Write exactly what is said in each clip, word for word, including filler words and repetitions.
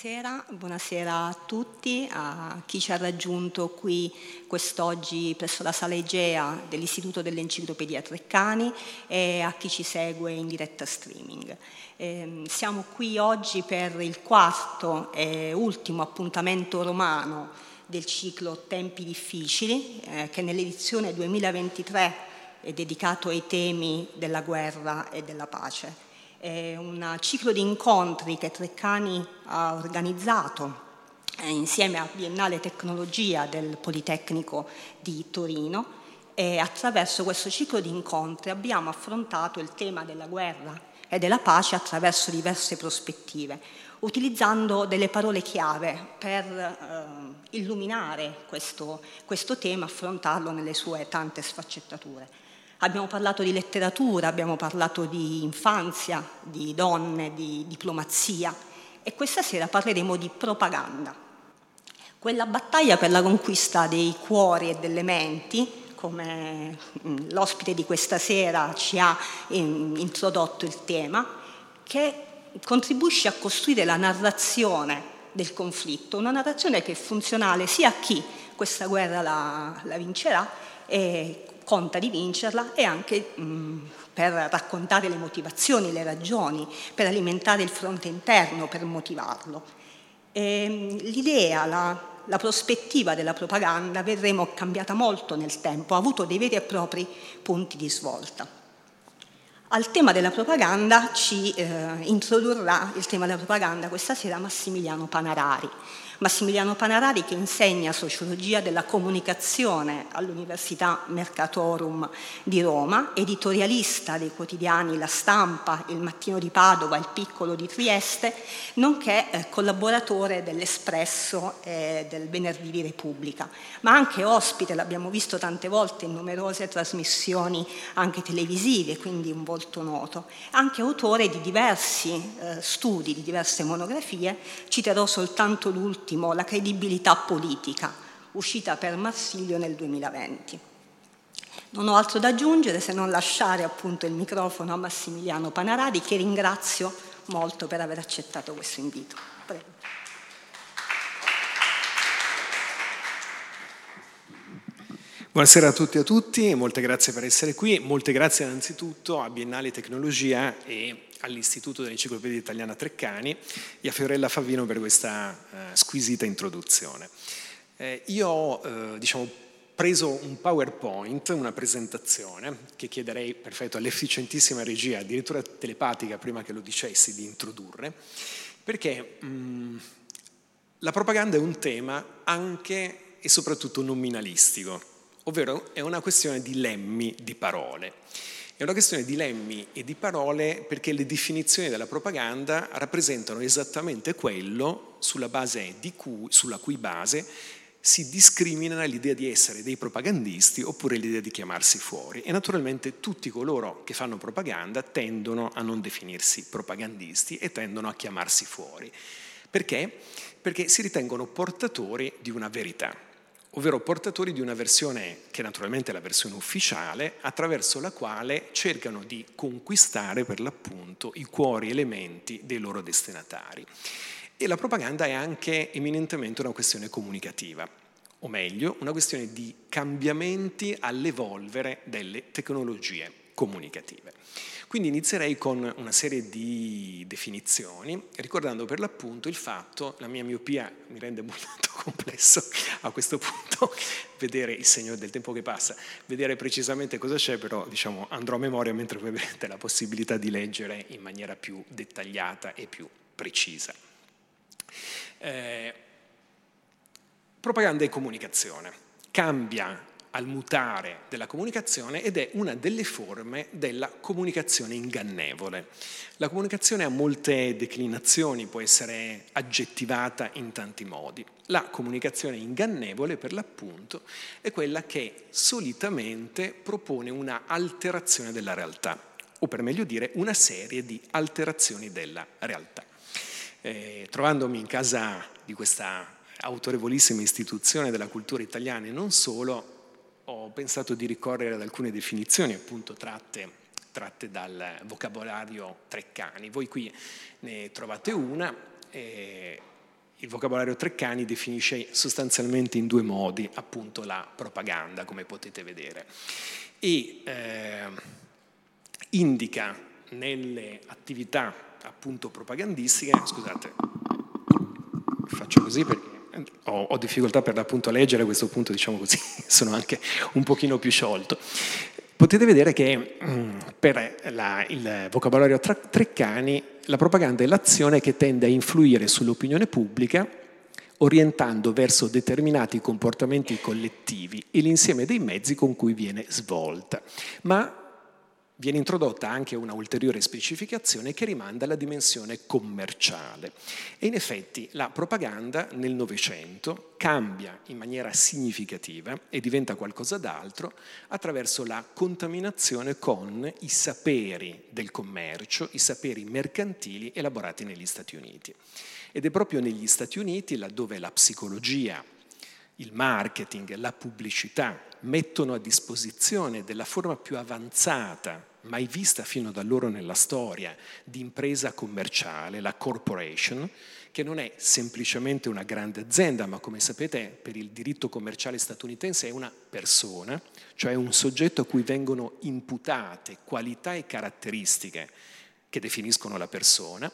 Buonasera, buonasera a tutti, a chi ci ha raggiunto qui quest'oggi presso la Sala Egea dell'Istituto dell'Enciclopedia Treccani e a chi ci segue in diretta streaming. Eh, siamo qui oggi per il quarto e ultimo appuntamento romano del ciclo Tempi difficili, eh, che nell'edizione duemilaventitré è dedicato ai temi della guerra e della pace. È un ciclo di incontri che Treccani ha organizzato eh, insieme a Biennale Tecnologia del Politecnico di Torino, e attraverso questo ciclo di incontri abbiamo affrontato il tema della guerra e della pace attraverso diverse prospettive, utilizzando delle parole chiave per eh, illuminare questo, questo tema, affrontarlo nelle sue tante sfaccettature. Abbiamo parlato di letteratura, abbiamo parlato di infanzia, di donne, di diplomazia, e questa sera parleremo di propaganda. Quella battaglia per la conquista dei cuori e delle menti, come l'ospite di questa sera ci ha introdotto il tema, che contribuisce a costruire la narrazione del conflitto, una narrazione che è funzionale sia a chi questa guerra la, la vincerà e conta di vincerla, e anche mh, per raccontare le motivazioni, le ragioni, per alimentare il fronte interno, per motivarlo. E, l'idea, la, la prospettiva della propaganda, vedremo, cambiata molto nel tempo, ha avuto dei veri e propri punti di svolta. Al tema della propaganda ci eh, introdurrà il tema della propaganda questa sera Massimiliano Panarari. Massimiliano Panarari, che insegna sociologia della comunicazione all'Università Mercatorum di Roma, editorialista dei quotidiani La Stampa, Il Mattino di Padova, Il Piccolo di Trieste, nonché eh, collaboratore dell'Espresso e del Venerdì di Repubblica, ma anche ospite, l'abbiamo visto tante volte in numerose trasmissioni anche televisive, quindi un volto noto, anche autore di diversi eh, studi, di diverse monografie. Citerò soltanto l'ultimo, La credibilità politica, uscita per Marsilio nel duemilaventi. Non ho altro da aggiungere se non lasciare appunto il microfono a Massimiliano Panarari, che ringrazio molto per aver accettato questo invito. Prego. Buonasera a tutti e a tutti, molte grazie per essere qui, molte grazie innanzitutto a Biennale Tecnologia e all'Istituto dell'Enciclopedia Italiana Treccani e a Fiorella Favino per questa eh, squisita introduzione. Eh, io ho eh, diciamo, preso un PowerPoint, una presentazione, che chiederei, perfetto, all'efficientissima regia, addirittura telepatica prima che lo dicessi, di introdurre, perché mh, la propaganda è un tema anche e soprattutto nominalistico, ovvero è una questione di lemmi, di parole. È una questione di lemmi e di parole perché le definizioni della propaganda rappresentano esattamente quello sulla base di cui, sulla cui base si discrimina l'idea di essere dei propagandisti oppure l'idea di chiamarsi fuori. E naturalmente tutti coloro che fanno propaganda tendono a non definirsi propagandisti e tendono a chiamarsi fuori. Perché? Perché si ritengono portatori di una verità, ovvero portatori di una versione che naturalmente è la versione ufficiale, attraverso la quale cercano di conquistare per l'appunto i cuori e le menti dei loro destinatari. E la propaganda è anche eminentemente una questione comunicativa, o meglio, una questione di cambiamenti all'evolvere delle tecnologie comunicative. Quindi inizierei con una serie di definizioni, ricordando per l'appunto il fatto, la mia miopia mi rende molto complesso a questo punto vedere il segno del tempo che passa, vedere precisamente cosa c'è, però diciamo andrò a memoria mentre voi avrete la possibilità di leggere in maniera più dettagliata e più precisa. Eh, propaganda e comunicazione. Cambia al mutare della comunicazione ed è una delle forme della comunicazione ingannevole. La comunicazione ha molte declinazioni, può essere aggettivata in tanti modi. La comunicazione ingannevole, per l'appunto, è quella che solitamente propone una alterazione della realtà, o per meglio dire una serie di alterazioni della realtà. Eh, trovandomi in casa di questa autorevolissima istituzione della cultura italiana e non solo, ho pensato di ricorrere ad alcune definizioni appunto tratte, tratte dal vocabolario Treccani. Voi qui ne trovate una, eh, il vocabolario Treccani definisce sostanzialmente in due modi appunto la propaganda, come potete vedere, e eh, indica nelle attività appunto propagandistiche, scusate, faccio così perché ho, ho difficoltà per l'appunto a leggere, a questo punto diciamo così, sono anche un pochino più sciolto. Potete vedere che per la, il vocabolario Treccani la propaganda è l'azione che tende a influire sull'opinione pubblica orientando verso determinati comportamenti collettivi e l'insieme dei mezzi con cui viene svolta. Ma viene introdotta anche una ulteriore specificazione che rimanda alla dimensione commerciale. E in effetti la propaganda nel Novecento cambia in maniera significativa e diventa qualcosa d'altro attraverso la contaminazione con i saperi del commercio, i saperi mercantili elaborati negli Stati Uniti. Ed è proprio negli Stati Uniti, laddove la psicologia, il marketing, la pubblicità mettono a disposizione della forma più avanzata mai vista fino ad allora nella storia di impresa commerciale, la corporation, che non è semplicemente una grande azienda, ma come sapete per il diritto commerciale statunitense è una persona, cioè un soggetto a cui vengono imputate qualità e caratteristiche che definiscono la persona.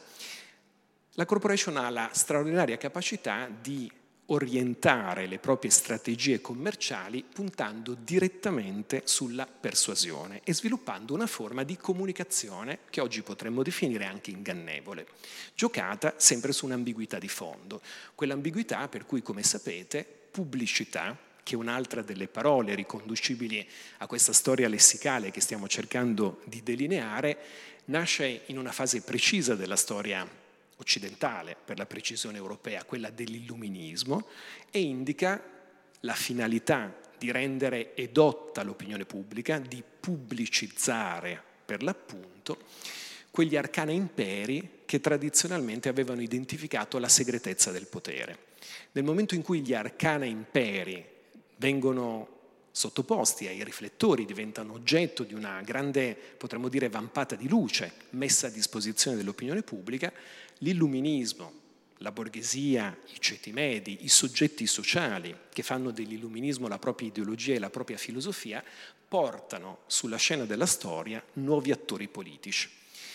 La corporation ha la straordinaria capacità di orientare le proprie strategie commerciali puntando direttamente sulla persuasione e sviluppando una forma di comunicazione che oggi potremmo definire anche ingannevole, giocata sempre su un'ambiguità di fondo. Quell'ambiguità per cui, come sapete, pubblicità, che è un'altra delle parole riconducibili a questa storia lessicale che stiamo cercando di delineare, nasce in una fase precisa della storia occidentale, per la precisione europea, quella dell'illuminismo, e indica la finalità di rendere edotta l'opinione pubblica, di pubblicizzare per l'appunto quegli arcana imperi che tradizionalmente avevano identificato la segretezza del potere. Nel momento in cui gli arcana imperi vengono sottoposti ai riflettori, diventano oggetto di una grande, potremmo dire, vampata di luce messa a disposizione dell'opinione pubblica, l'illuminismo, la borghesia, i ceti medi, i soggetti sociali che fanno dell'illuminismo la propria ideologia e la propria filosofia, portano sulla scena della storia nuovi attori politici.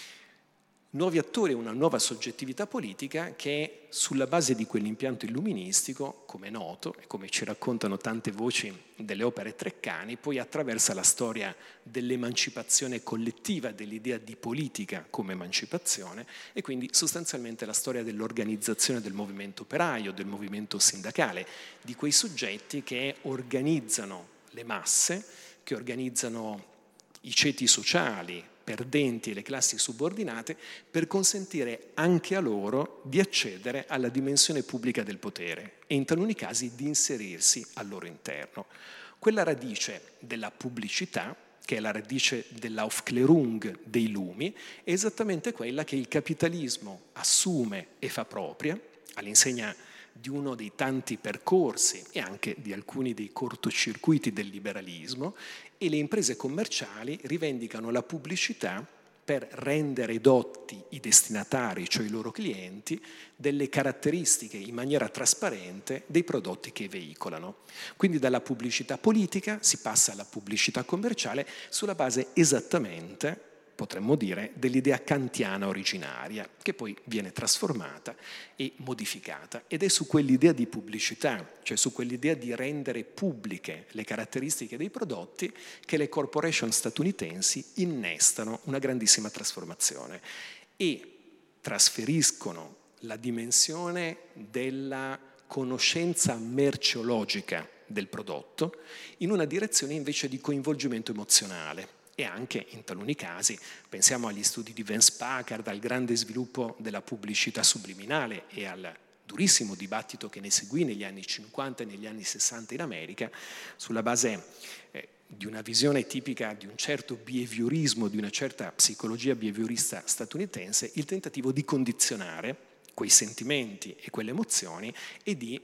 Nuovi attori e una nuova soggettività politica che sulla base di quell'impianto illuministico, come è noto e come ci raccontano tante voci delle opere Treccani, poi attraversa la storia dell'emancipazione collettiva, dell'idea di politica come emancipazione e quindi sostanzialmente la storia dell'organizzazione del movimento operaio, del movimento sindacale, di quei soggetti che organizzano le masse, che organizzano i ceti sociali, perdenti e le classi subordinate per consentire anche a loro di accedere alla dimensione pubblica del potere e in taluni casi di inserirsi al loro interno. Quella radice della pubblicità, che è la radice dell'Aufklärung dei lumi, è esattamente quella che il capitalismo assume e fa propria, all'insegna di uno dei tanti percorsi e anche di alcuni dei cortocircuiti del liberalismo, e le imprese commerciali rivendicano la pubblicità per rendere edotti i destinatari, cioè i loro clienti, delle caratteristiche in maniera trasparente dei prodotti che veicolano. Quindi dalla pubblicità politica si passa alla pubblicità commerciale sulla base esattamente, potremmo dire, dell'idea kantiana originaria, che poi viene trasformata e modificata. Ed è su quell'idea di pubblicità, cioè su quell'idea di rendere pubbliche le caratteristiche dei prodotti, che le corporation statunitensi innestano una grandissima trasformazione e trasferiscono la dimensione della conoscenza merceologica del prodotto in una direzione invece di coinvolgimento emozionale. E anche in taluni casi, pensiamo agli studi di Vance Packard, al grande sviluppo della pubblicità subliminale e al durissimo dibattito che ne seguì negli anni cinquanta e negli anni sessanta in America, sulla base eh, di una visione tipica di un certo behaviorismo, di una certa psicologia behaviorista statunitense, il tentativo di condizionare quei sentimenti e quelle emozioni e di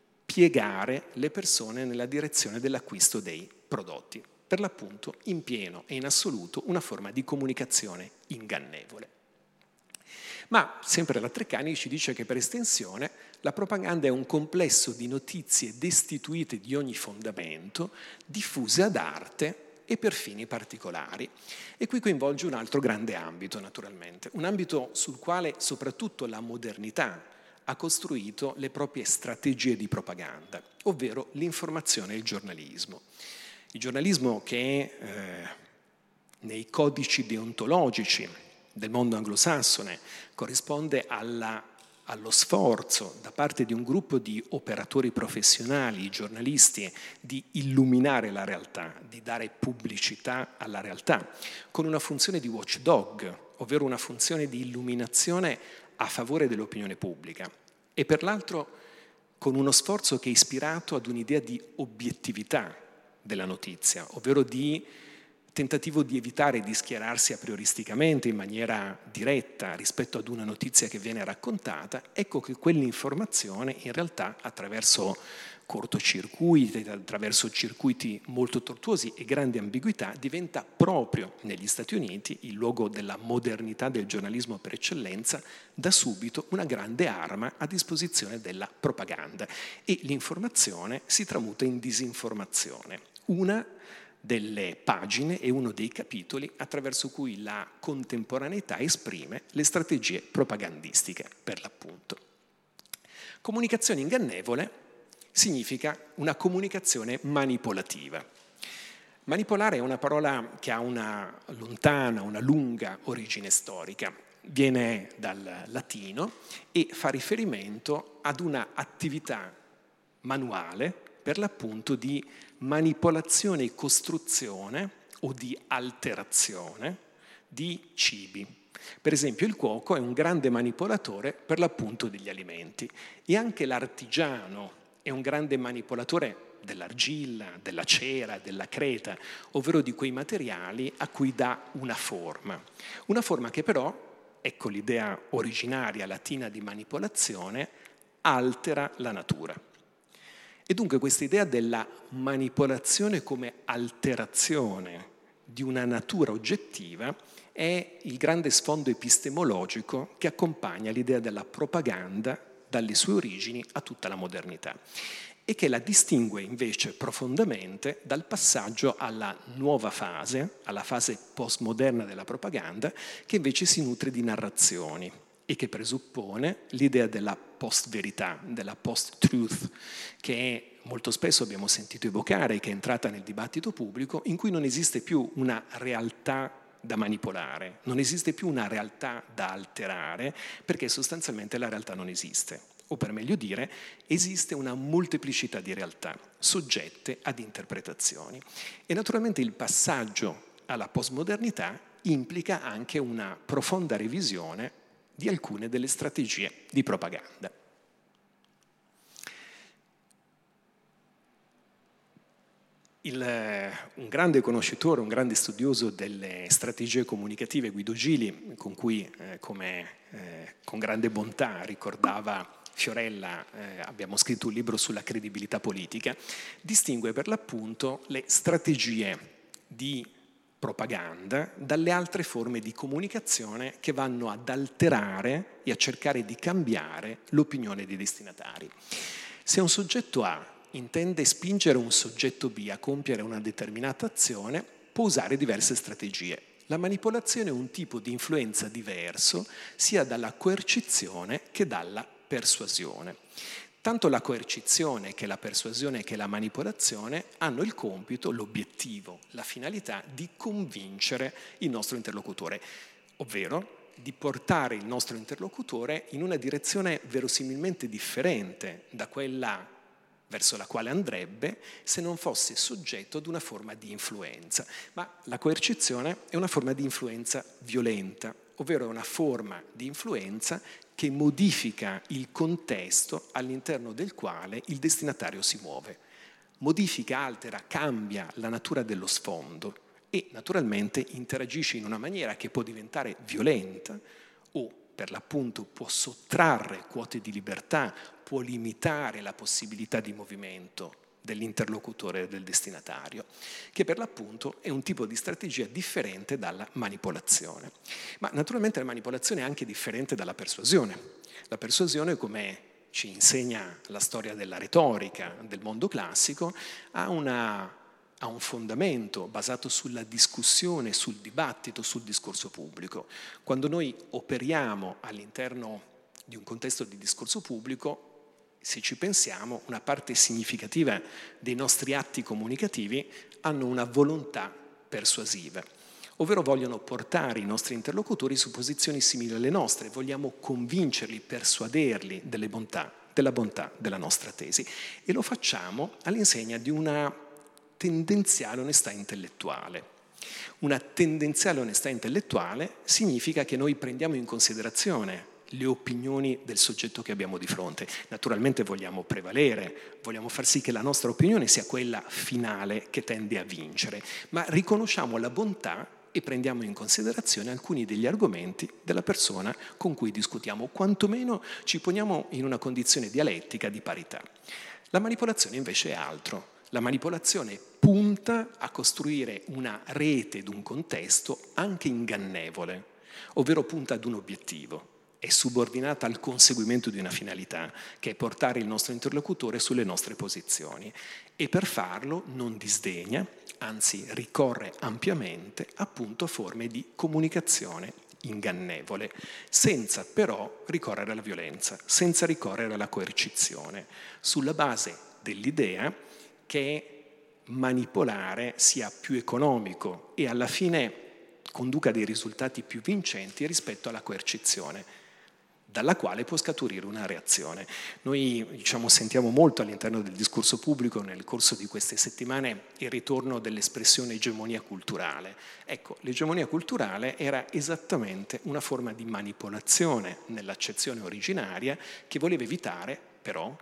piegare le persone nella direzione dell'acquisto dei prodotti. Per l'appunto, in pieno e in assoluto, una forma di comunicazione ingannevole. Ma sempre la Treccani ci dice che per estensione la propaganda è un complesso di notizie destituite di ogni fondamento, diffuse ad arte e per fini particolari. E qui coinvolge un altro grande ambito, naturalmente, un ambito sul quale soprattutto la modernità ha costruito le proprie strategie di propaganda, ovvero l'informazione e il giornalismo. Il giornalismo che eh, nei codici deontologici del mondo anglosassone corrisponde alla, allo sforzo da parte di un gruppo di operatori professionali, giornalisti, di illuminare la realtà, di dare pubblicità alla realtà, con una funzione di watchdog, ovvero una funzione di illuminazione a favore dell'opinione pubblica, e per l'altro con uno sforzo che è ispirato ad un'idea di obiettività della notizia, ovvero di tentativo di evitare di schierarsi a prioristicamente in maniera diretta rispetto ad una notizia che viene raccontata. Ecco che quell'informazione in realtà attraverso cortocircuiti, attraverso circuiti molto tortuosi e grandi ambiguità diventa proprio negli Stati Uniti, il luogo della modernità del giornalismo per eccellenza, da subito una grande arma a disposizione della propaganda, e l'informazione si tramuta in disinformazione. Una delle pagine e uno dei capitoli attraverso cui la contemporaneità esprime le strategie propagandistiche, per l'appunto. Comunicazione ingannevole significa una comunicazione manipolativa. Manipolare è una parola che ha una lontana, una lunga origine storica. Viene dal latino e fa riferimento ad una attività manuale, per l'appunto di manipolazione e costruzione o di alterazione di cibi. Per esempio il cuoco è un grande manipolatore per l'appunto degli alimenti, e anche l'artigiano è un grande manipolatore dell'argilla, della cera, della creta, ovvero di quei materiali a cui dà una forma. Una forma che però, ecco l'idea originaria latina di manipolazione, altera la natura. E dunque questa idea della manipolazione come alterazione di una natura oggettiva è il grande sfondo epistemologico che accompagna l'idea della propaganda dalle sue origini a tutta la modernità, e che la distingue invece profondamente dal passaggio alla nuova fase, alla fase postmoderna della propaganda, che invece si nutre di narrazioni e che presuppone l'idea della post-verità, della post-truth, che molto spesso abbiamo sentito evocare, che è entrata nel dibattito pubblico, in cui non esiste più una realtà da manipolare, non esiste più una realtà da alterare, perché sostanzialmente la realtà non esiste. O per meglio dire, esiste una molteplicità di realtà soggette ad interpretazioni. E naturalmente il passaggio alla postmodernità implica anche una profonda revisione di alcune delle strategie di propaganda. Il, un grande conoscitore, un grande studioso delle strategie comunicative, Guido Gili, con cui eh, come, eh, con grande bontà ricordava Fiorella, eh, abbiamo scritto un libro sulla credibilità politica, distingue per l'appunto le strategie di propaganda dalle altre forme di comunicazione che vanno ad alterare e a cercare di cambiare l'opinione dei destinatari. Se un soggetto A intende spingere un soggetto B a compiere una determinata azione, può usare diverse strategie. La manipolazione è un tipo di influenza diverso sia dalla coercizione che dalla persuasione. Tanto la coercizione che la persuasione che la manipolazione hanno il compito, l'obiettivo, la finalità di convincere il nostro interlocutore, ovvero di portare il nostro interlocutore in una direzione verosimilmente differente da quella verso la quale andrebbe se non fosse soggetto ad una forma di influenza. Ma la coercizione è una forma di influenza violenta, ovvero è una forma di influenza che modifica il contesto all'interno del quale il destinatario si muove. Modifica, altera, cambia la natura dello sfondo e naturalmente interagisce in una maniera che può diventare violenta o per l'appunto può sottrarre quote di libertà, può limitare la possibilità di movimento dell'interlocutore e del destinatario, che per l'appunto è un tipo di strategia differente dalla manipolazione. Ma naturalmente la manipolazione è anche differente dalla persuasione. La persuasione, come ci insegna la storia della retorica del mondo classico, ha, una, ha un fondamento basato sulla discussione, sul dibattito, sul discorso pubblico. Quando noi operiamo all'interno di un contesto di discorso pubblico, se ci pensiamo, una parte significativa dei nostri atti comunicativi hanno una volontà persuasiva, ovvero vogliono portare i nostri interlocutori su posizioni simili alle nostre, vogliamo convincerli, persuaderli delle bontà, della bontà della nostra tesi, e lo facciamo all'insegna di una tendenziale onestà intellettuale. Una tendenziale onestà intellettuale significa che noi prendiamo in considerazione le opinioni del soggetto che abbiamo di fronte. Naturalmente vogliamo prevalere, vogliamo far sì che la nostra opinione sia quella finale che tende a vincere, ma riconosciamo la bontà e prendiamo in considerazione alcuni degli argomenti della persona con cui discutiamo, quantomeno ci poniamo in una condizione dialettica di parità. La manipolazione invece è altro. La manipolazione punta a costruire una rete ed un contesto anche ingannevole, ovvero punta ad un obiettivo. È subordinata al conseguimento di una finalità, che è portare il nostro interlocutore sulle nostre posizioni, e per farlo non disdegna, anzi ricorre ampiamente appunto a forme di comunicazione ingannevole, senza però ricorrere alla violenza, senza ricorrere alla coercizione, sulla base dell'idea che manipolare sia più economico e alla fine conduca a dei risultati più vincenti rispetto alla coercizione, dalla quale può scaturire una reazione. Noi diciamo, sentiamo molto all'interno del discorso pubblico nel corso di queste settimane il ritorno dell'espressione egemonia culturale. Ecco, l'egemonia culturale era esattamente una forma di manipolazione nell'accezione originaria che voleva evitare però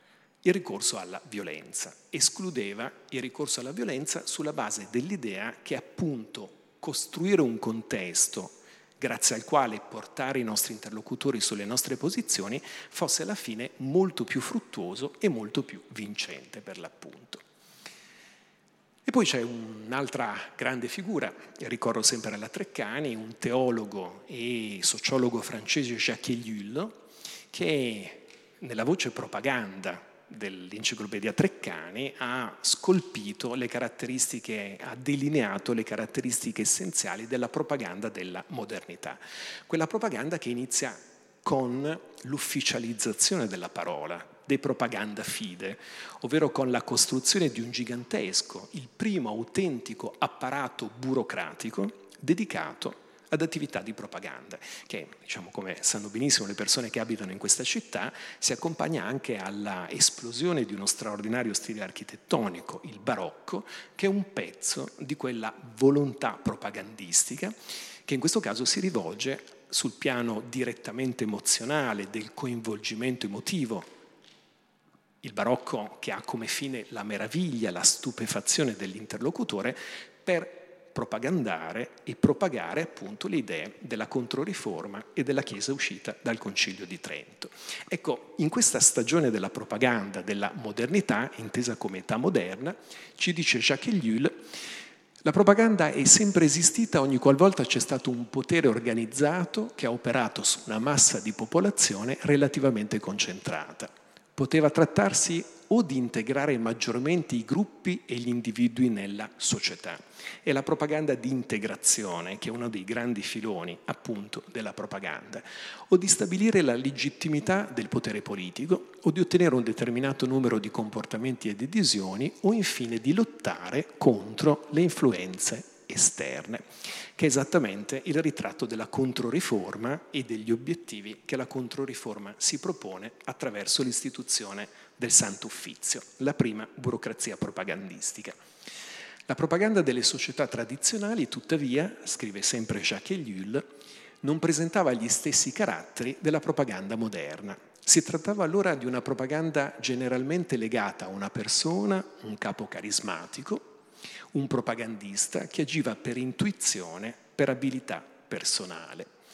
il ricorso alla violenza, escludeva il ricorso alla violenza sulla base dell'idea che appunto costruire un contesto grazie al quale portare i nostri interlocutori sulle nostre posizioni fosse alla fine molto più fruttuoso e molto più vincente per l'appunto. E poi c'è un'altra grande figura, ricorro sempre alla Treccani, un teologo e sociologo francese, Jacques Ellul, che nella voce propaganda dell'enciclopedia Treccani ha scolpito le caratteristiche, ha delineato le caratteristiche essenziali della propaganda della modernità. Quella propaganda che inizia con l'ufficializzazione della parola, de propaganda fide, ovvero con la costruzione di un gigantesco, il primo autentico apparato burocratico dedicato ad attività di propaganda, che, diciamo, come sanno benissimo le persone che abitano in questa città, si accompagna anche alla esplosione di uno straordinario stile architettonico, il barocco, che è un pezzo di quella volontà propagandistica che in questo caso si rivolge sul piano direttamente emozionale del coinvolgimento emotivo. Il barocco che ha come fine la meraviglia, la stupefazione dell'interlocutore per propagandare e propagare appunto le idee della Controriforma e della Chiesa uscita dal Concilio di Trento. Ecco, in questa stagione della propaganda della modernità, intesa come età moderna, ci dice Jacques Ellul, la propaganda è sempre esistita ogni qualvolta c'è stato un potere organizzato che ha operato su una massa di popolazione relativamente concentrata. Poteva trattarsi o di integrare maggiormente i gruppi e gli individui nella società. È la propaganda di integrazione, che è uno dei grandi filoni, appunto, della propaganda, o di stabilire la legittimità del potere politico, o di ottenere un determinato numero di comportamenti ed adesioni, o infine di lottare contro le influenze esterne, che è esattamente il ritratto della Controriforma e degli obiettivi che la Controriforma si propone attraverso l'istituzione del Santo Uffizio, la prima burocrazia propagandistica. La propaganda delle società tradizionali, tuttavia, scrive sempre Jacques Ellul, non presentava gli stessi caratteri della propaganda moderna. Si trattava allora di una propaganda generalmente legata a una persona, un capo carismatico, un propagandista che agiva per intuizione, per abilità personale.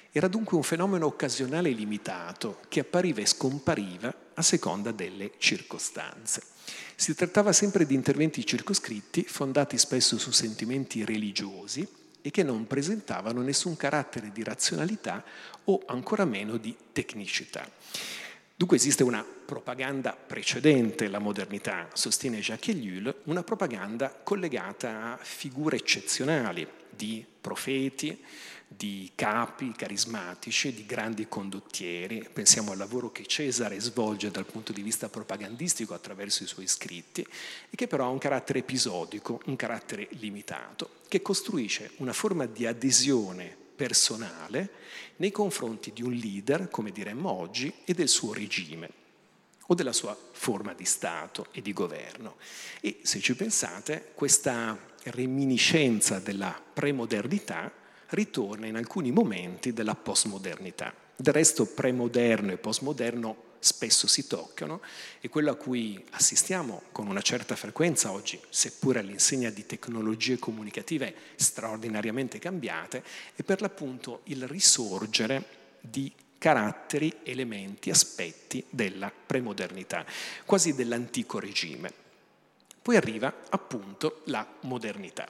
Era dunque un fenomeno occasionale e limitato che appariva e scompariva a seconda delle circostanze. Si trattava sempre di interventi circoscritti, fondati spesso su sentimenti religiosi e che non presentavano nessun carattere di razionalità o ancora meno di tecnicità. Dunque esiste una propaganda precedente la modernità, sostiene Jacques Ellul, una propaganda collegata a figure eccezionali di profeti, di capi carismatici, di grandi condottieri. Pensiamo al lavoro che Cesare svolge dal punto di vista propagandistico attraverso i suoi scritti e che però ha un carattere episodico, un carattere limitato, che costruisce una forma di adesione personale nei confronti di un leader, come diremmo oggi, e del suo regime o della sua forma di Stato e di governo. E se ci pensate, questa reminiscenza della premodernità ritorna in alcuni momenti della postmodernità. Del resto premoderno e postmoderno spesso si toccano e quello a cui assistiamo con una certa frequenza oggi, seppure all'insegna di tecnologie comunicative straordinariamente cambiate, è per l'appunto il risorgere di caratteri, elementi, aspetti della premodernità, quasi dell'antico regime. Poi arriva appunto la modernità.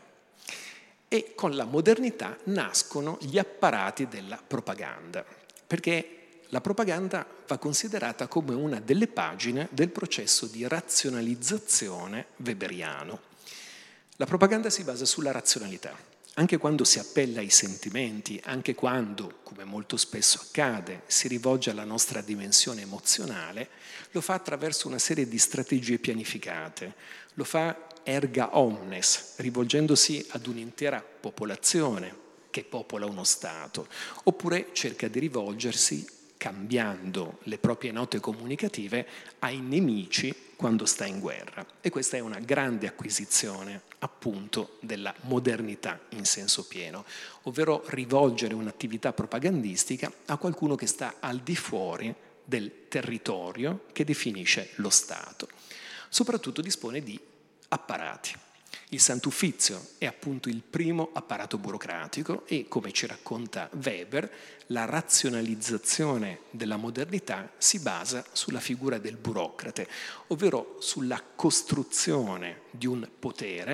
E con la modernità nascono gli apparati della propaganda, perché la propaganda va considerata come una delle pagine del processo di razionalizzazione weberiano. La propaganda si basa sulla razionalità, anche quando si appella ai sentimenti, anche quando, come molto spesso accade, si rivolge alla nostra dimensione emozionale, lo fa attraverso una serie di strategie pianificate, lo fa erga omnes, rivolgendosi ad un'intera popolazione che popola uno Stato, oppure cerca di rivolgersi, cambiando le proprie note comunicative, ai nemici quando sta in guerra. E questa è una grande acquisizione, appunto, della modernità in senso pieno, ovvero rivolgere un'attività propagandistica a qualcuno che sta al di fuori del territorio che definisce lo Stato. Soprattutto dispone di apparati. Il Sant'Uffizio è appunto il primo apparato burocratico e, come ci racconta Weber, la razionalizzazione della modernità si basa sulla figura del burocrate, ovvero sulla costruzione di un potere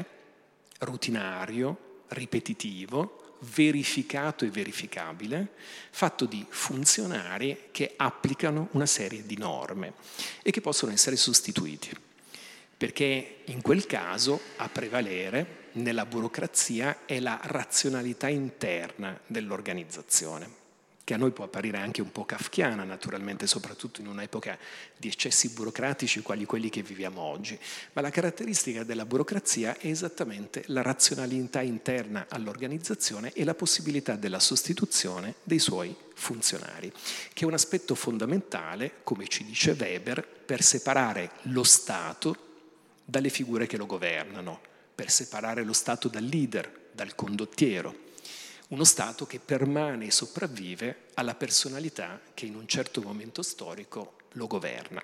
rutinario, ripetitivo, verificato e verificabile, fatto di funzionari che applicano una serie di norme e che possono essere sostituiti. Perché in quel caso a prevalere nella burocrazia è la razionalità interna dell'organizzazione, che a noi può apparire anche un po' kafkiana, naturalmente, soprattutto in un'epoca di eccessi burocratici quali quelli che viviamo oggi. Ma la caratteristica della burocrazia è esattamente la razionalità interna all'organizzazione e la possibilità della sostituzione dei suoi funzionari, che è un aspetto fondamentale, come ci dice Weber, per separare lo Stato dalle figure che lo governano, per separare lo Stato dal leader, dal condottiero. Uno Stato che permane e sopravvive alla personalità che in un certo momento storico lo governa.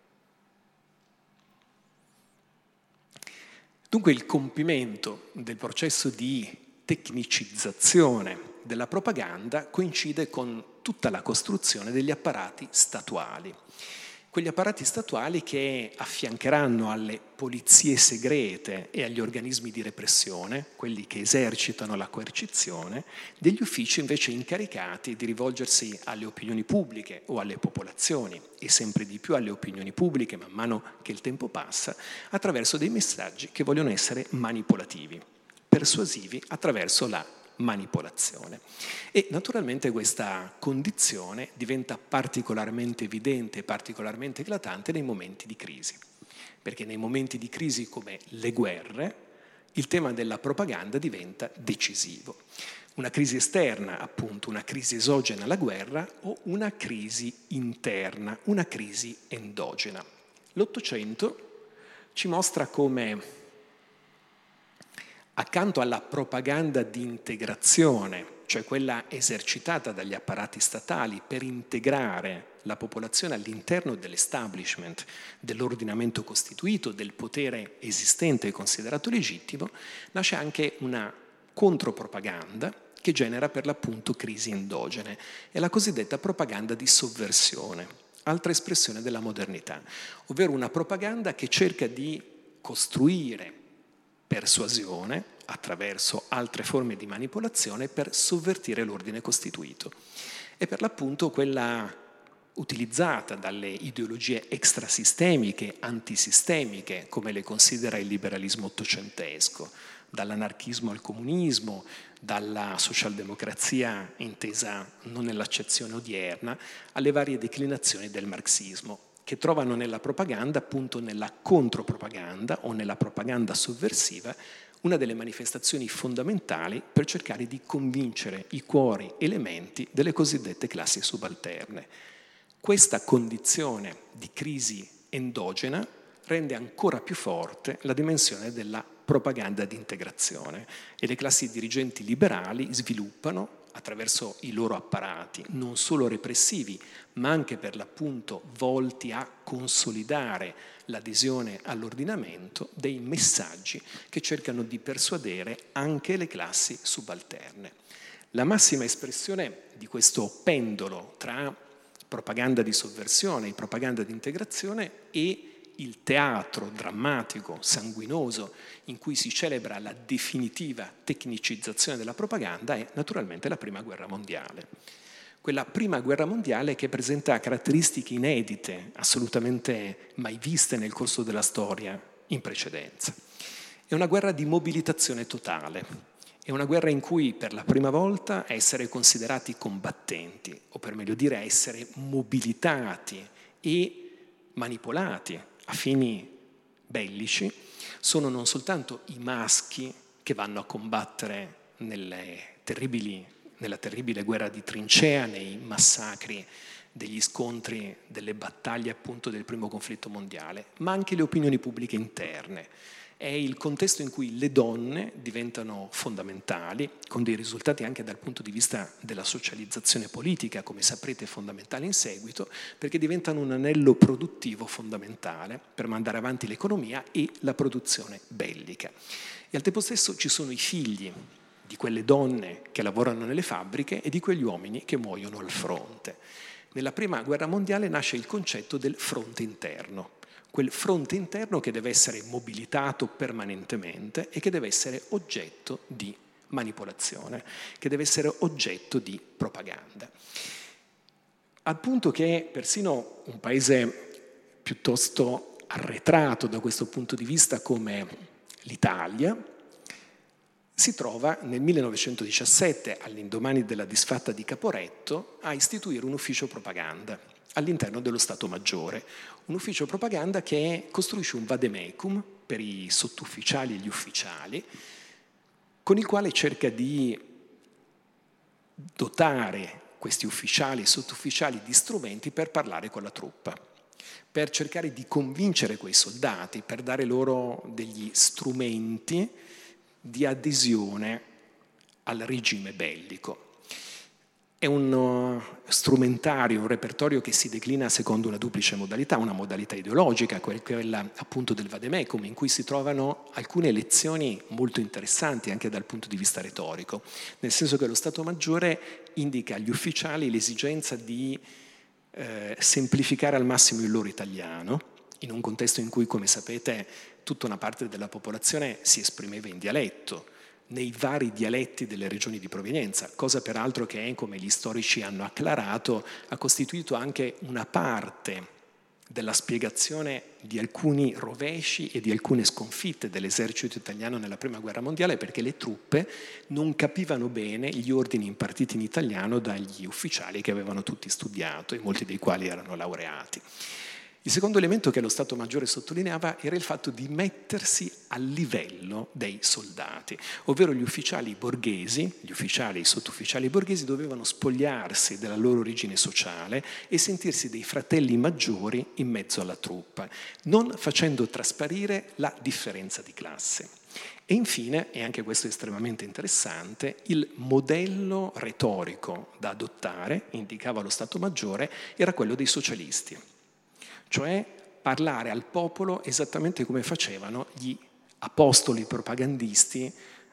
Dunque il compimento del processo di tecnicizzazione della propaganda coincide con tutta la costruzione degli apparati statuali. Quegli apparati statuali che affiancheranno alle polizie segrete e agli organismi di repressione, quelli che esercitano la coercizione, degli uffici invece incaricati di rivolgersi alle opinioni pubbliche o alle popolazioni, e sempre di più alle opinioni pubbliche man mano che il tempo passa, attraverso dei messaggi che vogliono essere manipolativi, persuasivi attraverso la manipolazione. E naturalmente questa condizione diventa particolarmente evidente e particolarmente eclatante nei momenti di crisi, perché nei momenti di crisi come le guerre il tema della propaganda diventa decisivo. Una crisi esterna, appunto, una crisi esogena alla guerra o una crisi interna, una crisi endogena. L'Ottocento ci mostra come accanto alla propaganda di integrazione, cioè quella esercitata dagli apparati statali per integrare la popolazione all'interno dell'establishment, dell'ordinamento costituito, del potere esistente e considerato legittimo, nasce anche una contropropaganda che genera per l'appunto crisi endogene. È la cosiddetta propaganda di sovversione, altra espressione della modernità, ovvero una propaganda che cerca di costruire persuasione attraverso altre forme di manipolazione per sovvertire l'ordine costituito. È per l'appunto quella utilizzata dalle ideologie extrasistemiche, antisistemiche, come le considera il liberalismo ottocentesco, dall'anarchismo al comunismo, dalla socialdemocrazia intesa non nell'accezione odierna, alle varie declinazioni del marxismo, che trovano nella propaganda, appunto nella contropropaganda o nella propaganda sovversiva, una delle manifestazioni fondamentali per cercare di convincere i cuori elementi delle cosiddette classi subalterne. Questa condizione di crisi endogena rende ancora più forte la dimensione della propaganda di integrazione e le classi dirigenti liberali sviluppano, attraverso i loro apparati, non solo repressivi, ma anche per l'appunto volti a consolidare l'adesione all'ordinamento, dei messaggi che cercano di persuadere anche le classi subalterne. La massima espressione di questo pendolo tra propaganda di sovversione e propaganda di integrazione è il teatro drammatico, sanguinoso, in cui si celebra la definitiva tecnicizzazione della propaganda è naturalmente la Prima Guerra Mondiale. Quella Prima Guerra Mondiale che presenta caratteristiche inedite, assolutamente mai viste nel corso della storia in precedenza. È una guerra di mobilitazione totale, è una guerra in cui per la prima volta a essere considerati combattenti, o per meglio dire a essere mobilitati e manipolati a fini bellici, sono non soltanto i maschi che vanno a combattere nelle terribili, nella terribile guerra di trincea, nei massacri degli scontri, delle battaglie appunto del primo conflitto mondiale, ma anche le opinioni pubbliche interne. È il contesto in cui le donne diventano fondamentali, con dei risultati anche dal punto di vista della socializzazione politica, come saprete fondamentale in seguito, perché diventano un anello produttivo fondamentale per mandare avanti l'economia e la produzione bellica. E al tempo stesso ci sono i figli di quelle donne che lavorano nelle fabbriche e di quegli uomini che muoiono al fronte. Nella Prima Guerra Mondiale nasce il concetto del fronte interno, quel fronte interno che deve essere mobilitato permanentemente e che deve essere oggetto di manipolazione, che deve essere oggetto di propaganda. Al punto che persino un paese piuttosto arretrato da questo punto di vista come l'Italia si trova nel millenovecentodiciassette, all'indomani della disfatta di Caporetto, a istituire un ufficio propaganda all'interno dello Stato Maggiore, un ufficio propaganda che costruisce un vademecum per i sottufficiali e gli ufficiali, con il quale cerca di dotare questi ufficiali e sottufficiali di strumenti per parlare con la truppa, per cercare di convincere quei soldati, per dare loro degli strumenti di adesione al regime bellico. È un strumentario, un repertorio che si declina secondo una duplice modalità, una modalità ideologica, quella appunto del vademecum, in cui si trovano alcune lezioni molto interessanti anche dal punto di vista retorico, nel senso che lo Stato Maggiore indica agli ufficiali l'esigenza di eh, semplificare al massimo il loro italiano, in un contesto in cui, come sapete, tutta una parte della popolazione si esprimeva in dialetto, nei vari dialetti delle regioni di provenienza, cosa peraltro che, come gli storici hanno acclarato, ha costituito anche una parte della spiegazione di alcuni rovesci e di alcune sconfitte dell'esercito italiano nella Prima Guerra Mondiale, perché le truppe non capivano bene gli ordini impartiti in italiano dagli ufficiali che avevano tutti studiato e molti dei quali erano laureati. Il secondo elemento che lo Stato Maggiore sottolineava era il fatto di mettersi al livello dei soldati, ovvero gli ufficiali borghesi, gli ufficiali e i sottufficiali borghesi dovevano spogliarsi della loro origine sociale e sentirsi dei fratelli maggiori in mezzo alla truppa, non facendo trasparire la differenza di classe. E infine, e anche questo è estremamente interessante, il modello retorico da adottare, indicava lo Stato Maggiore, era quello dei socialisti. Cioè parlare al popolo esattamente come facevano gli apostoli propagandisti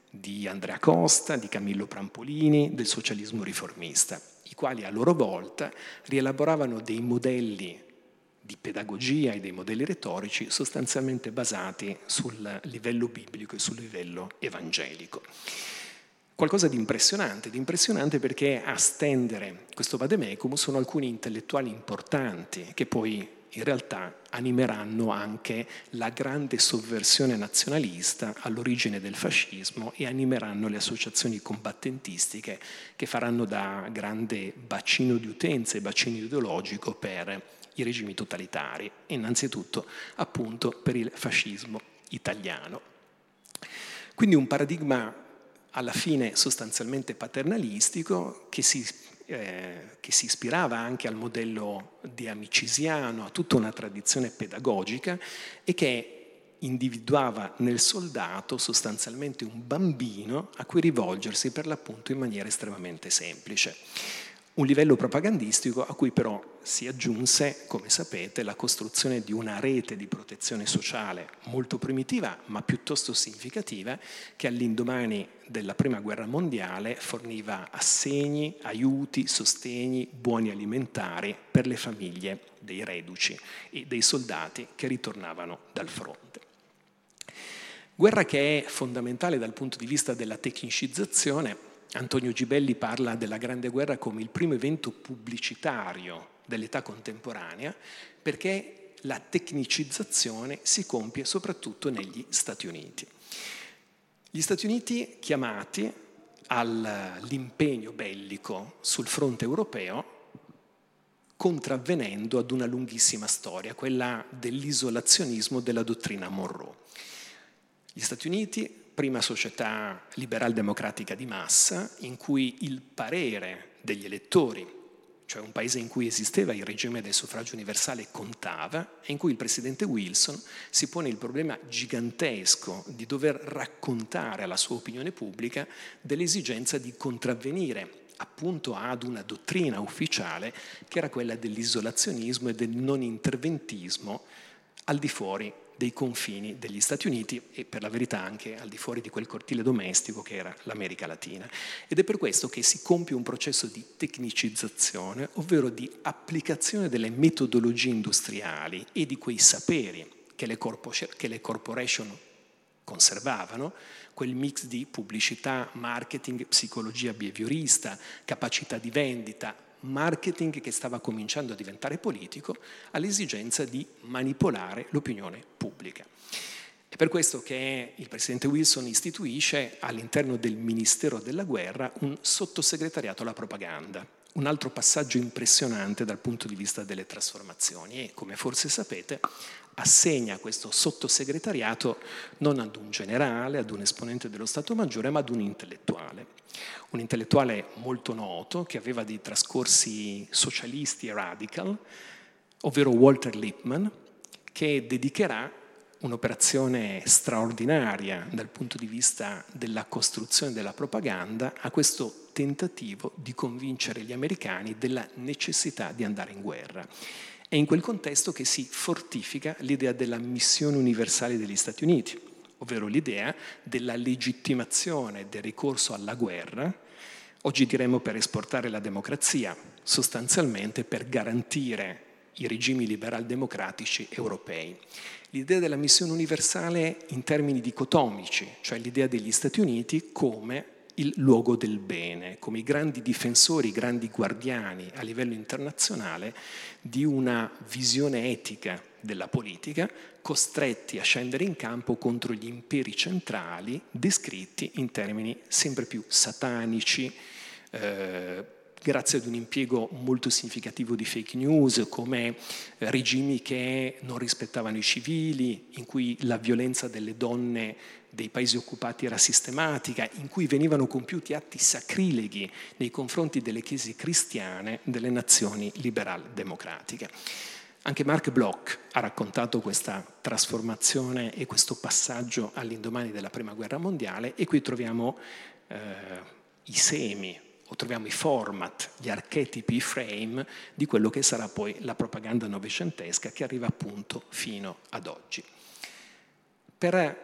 di Andrea Costa, di Camillo Prampolini, del socialismo riformista, i quali a loro volta rielaboravano dei modelli di pedagogia e dei modelli retorici sostanzialmente basati sul livello biblico e sul livello evangelico. Qualcosa di impressionante, di impressionante perché a stendere questo vademecum sono alcuni intellettuali importanti che poi in realtà animeranno anche la grande sovversione nazionalista all'origine del fascismo e animeranno le associazioni combattentistiche che faranno da grande bacino di utenza e bacino ideologico per i regimi totalitari, innanzitutto appunto per il fascismo italiano. Quindi un paradigma alla fine sostanzialmente paternalistico che si, eh, che si ispirava anche al modello deamicisiano, a tutta una tradizione pedagogica e che individuava nel soldato sostanzialmente un bambino a cui rivolgersi per l'appunto in maniera estremamente semplice. Un livello propagandistico a cui però si aggiunse, come sapete, la costruzione di una rete di protezione sociale molto primitiva ma piuttosto significativa che all'indomani della Prima Guerra Mondiale forniva assegni, aiuti, sostegni, buoni alimentari per le famiglie dei reduci e dei soldati che ritornavano dal fronte. Guerra che è fondamentale dal punto di vista della tecnicizzazione. Antonio Gibelli parla della Grande Guerra come il primo evento pubblicitario dell'età contemporanea perché la tecnicizzazione si compie soprattutto negli Stati Uniti. Gli Stati Uniti chiamati all'impegno bellico sul fronte europeo contravvenendo ad una lunghissima storia, quella dell'isolazionismo della dottrina Monroe. Gli Stati Uniti, prima società liberal-democratica di massa, in cui il parere degli elettori, cioè un paese in cui esisteva il regime del suffragio universale, contava, e in cui il presidente Wilson si pone il problema gigantesco di dover raccontare alla sua opinione pubblica dell'esigenza di contravvenire appunto ad una dottrina ufficiale che era quella dell'isolazionismo e del non interventismo al di fuori dei confini degli Stati Uniti e per la verità anche al di fuori di quel cortile domestico che era l'America Latina. Ed è per questo che si compie un processo di tecnicizzazione, ovvero di applicazione delle metodologie industriali e di quei saperi che le, corpo- che le corporation conservavano, quel mix di pubblicità, marketing, psicologia behaviorista, capacità di vendita, marketing che stava cominciando a diventare politico, all'esigenza di manipolare l'opinione pubblica. È per questo che il presidente Wilson istituisce all'interno del Ministero della Guerra un sottosegretariato alla propaganda, un altro passaggio impressionante dal punto di vista delle trasformazioni e, come forse sapete, assegna questo sottosegretariato non ad un generale, ad un esponente dello Stato Maggiore, ma ad un intellettuale. Un intellettuale molto noto, che aveva dei trascorsi socialisti e radical, ovvero Walter Lippmann, che dedicherà un'operazione straordinaria dal punto di vista della costruzione della propaganda a questo tentativo di convincere gli americani della necessità di andare in guerra. È in quel contesto che si fortifica l'idea della missione universale degli Stati Uniti, ovvero l'idea della legittimazione del ricorso alla guerra, oggi diremmo per esportare la democrazia, sostanzialmente per garantire i regimi liberal-democratici europei. L'idea della missione universale in termini dicotomici, cioè l'idea degli Stati Uniti come il luogo del bene, come i grandi difensori, i grandi guardiani a livello internazionale di una visione etica della politica, costretti a scendere in campo contro gli imperi centrali descritti in termini sempre più satanici, eh, grazie ad un impiego molto significativo di fake news, come regimi che non rispettavano i civili, in cui la violenza delle donne dei paesi occupati era sistematica, in cui venivano compiuti atti sacrileghi nei confronti delle chiese cristiane delle nazioni liberal-democratiche. Anche Marc Bloch ha raccontato questa trasformazione e questo passaggio all'indomani della Prima Guerra Mondiale e qui troviamo eh, i semi, o troviamo i format, gli archetipi, i frame di quello che sarà poi la propaganda novecentesca che arriva appunto fino ad oggi. Per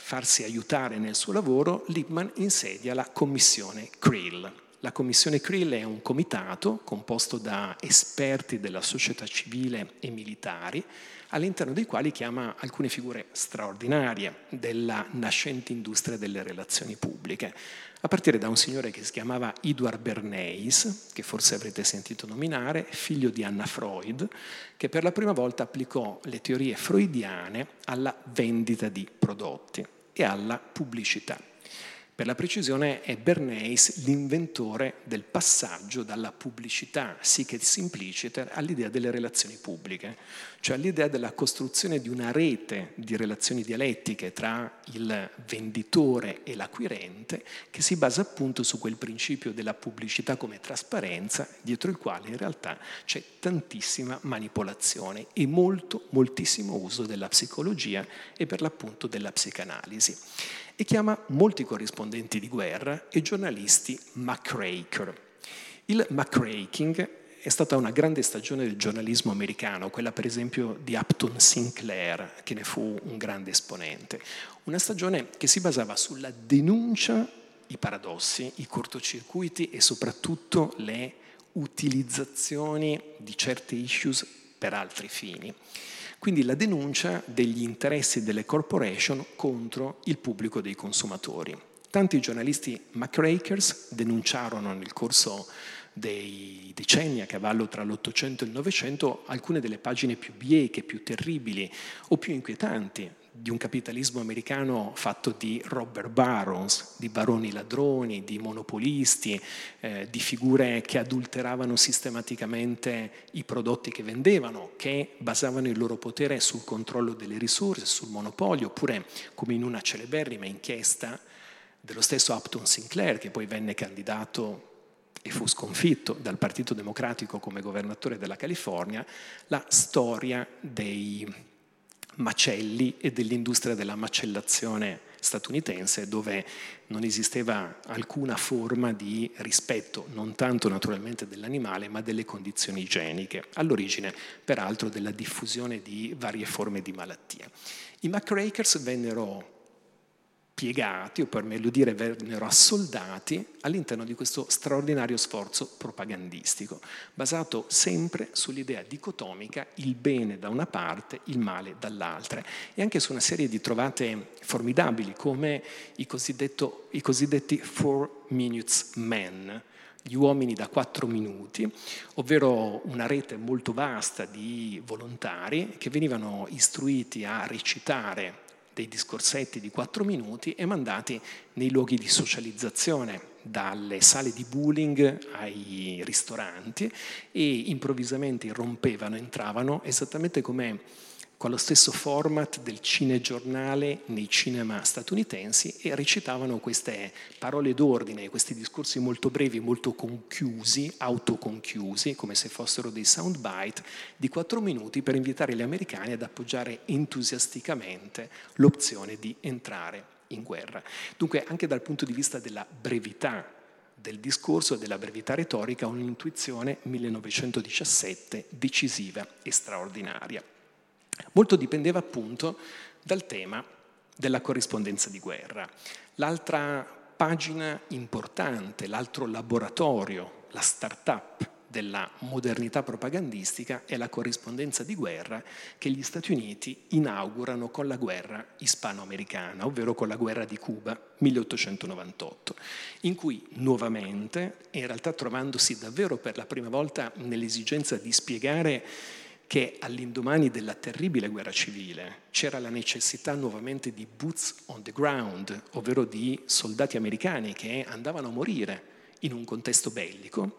farsi aiutare nel suo lavoro, Lippmann insedia la commissione Creel. La commissione Creel è un comitato composto da esperti della società civile e militari, all'interno dei quali chiama alcune figure straordinarie della nascente industria delle relazioni pubbliche, a partire da un signore che si chiamava Edward Bernays, che forse avrete sentito nominare, figlio di Anna Freud, che per la prima volta applicò le teorie freudiane alla vendita di prodotti e alla pubblicità. Per la precisione è Bernays l'inventore del passaggio dalla pubblicità sic et simpliciter all'idea delle relazioni pubbliche, cioè all'idea della costruzione di una rete di relazioni dialettiche tra il venditore e l'acquirente che si basa appunto su quel principio della pubblicità come trasparenza, dietro il quale in realtà c'è tantissima manipolazione e molto, moltissimo uso della psicologia e per l'appunto della psicanalisi. E chiama molti corrispondenti di guerra e giornalisti muckraker. Il muckraking è stata una grande stagione del giornalismo americano, quella per esempio di Upton Sinclair, che ne fu un grande esponente. Una stagione che si basava sulla denuncia, i paradossi, i cortocircuiti e soprattutto le utilizzazioni di certe issues per altri fini. Quindi la denuncia degli interessi delle corporation contro il pubblico dei consumatori. Tanti giornalisti muckrakers denunciarono nel corso dei decenni a cavallo tra l'Ottocento e il Novecento alcune delle pagine più bieche, più terribili o più inquietanti di un capitalismo americano fatto di robber barons, di baroni ladroni, di monopolisti, eh, di figure che adulteravano sistematicamente i prodotti che vendevano, che basavano il loro potere sul controllo delle risorse, sul monopolio, oppure come in una celeberrima inchiesta dello stesso Upton Sinclair, che poi venne candidato e fu sconfitto dal Partito Democratico come governatore della California, la storia dei macelli e dell'industria della macellazione statunitense, dove non esisteva alcuna forma di rispetto, non tanto naturalmente dell'animale, ma delle condizioni igieniche, all'origine peraltro della diffusione di varie forme di malattie. I muckrakers vennero piegati, o per meglio dire vennero assoldati all'interno di questo straordinario sforzo propagandistico, basato sempre sull'idea dicotomica, il bene da una parte, il male dall'altra, e anche su una serie di trovate formidabili come i, cosiddetto, i cosiddetti Four Minutes Men, gli uomini da quattro minuti, ovvero una rete molto vasta di volontari che venivano istruiti a recitare dei discorsetti di quattro minuti e mandati nei luoghi di socializzazione, dalle sale di bowling ai ristoranti, e improvvisamente irrompevano, entravano esattamente come con lo stesso format del cinegiornale nei cinema statunitensi e recitavano queste parole d'ordine, questi discorsi molto brevi, molto conchiusi, autoconchiusi, come se fossero dei soundbite di quattro minuti per invitare gli americani ad appoggiare entusiasticamente l'opzione di entrare in guerra. Dunque, anche dal punto di vista della brevità del discorso e della brevità retorica, un'intuizione millenovecentodiciassette decisiva e straordinaria. Molto dipendeva appunto dal tema della corrispondenza di guerra. L'altra pagina importante, l'altro laboratorio, la start-up della modernità propagandistica è la corrispondenza di guerra che gli Stati Uniti inaugurano con la guerra ispano-americana, ovvero con la guerra di Cuba milleottocentonovantotto, in cui nuovamente, in realtà trovandosi davvero per la prima volta nell'esigenza di spiegare che all'indomani della terribile guerra civile c'era la necessità nuovamente di boots on the ground, ovvero di soldati americani che andavano a morire in un contesto bellico.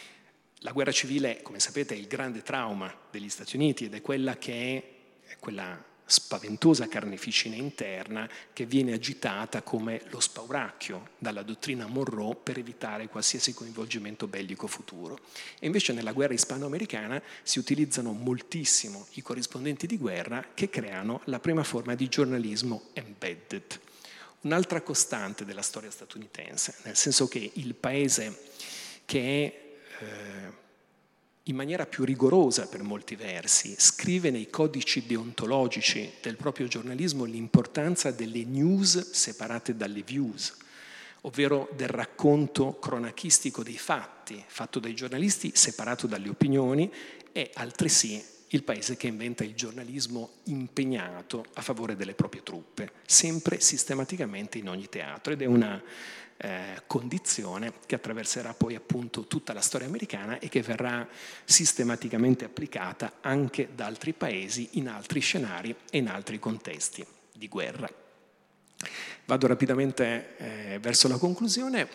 La guerra civile, come sapete, è il grande trauma degli Stati Uniti ed è quella che è quella spaventosa carneficina interna che viene agitata come lo spauracchio dalla dottrina Monroe per evitare qualsiasi coinvolgimento bellico futuro. E invece nella guerra ispano-americana si utilizzano moltissimo i corrispondenti di guerra che creano la prima forma di giornalismo embedded. Un'altra costante della storia statunitense, nel senso che il paese che è eh, in maniera più rigorosa per molti versi, scrive nei codici deontologici del proprio giornalismo l'importanza delle news separate dalle views, ovvero del racconto cronachistico dei fatti, fatto dai giornalisti separato dalle opinioni, è altresì il paese che inventa il giornalismo impegnato a favore delle proprie truppe, sempre sistematicamente in ogni teatro, ed è una eh, condizione che attraverserà poi appunto tutta la storia americana e che verrà sistematicamente applicata anche da altri paesi in altri scenari e in altri contesti di guerra. Vado rapidamente eh, verso la conclusione,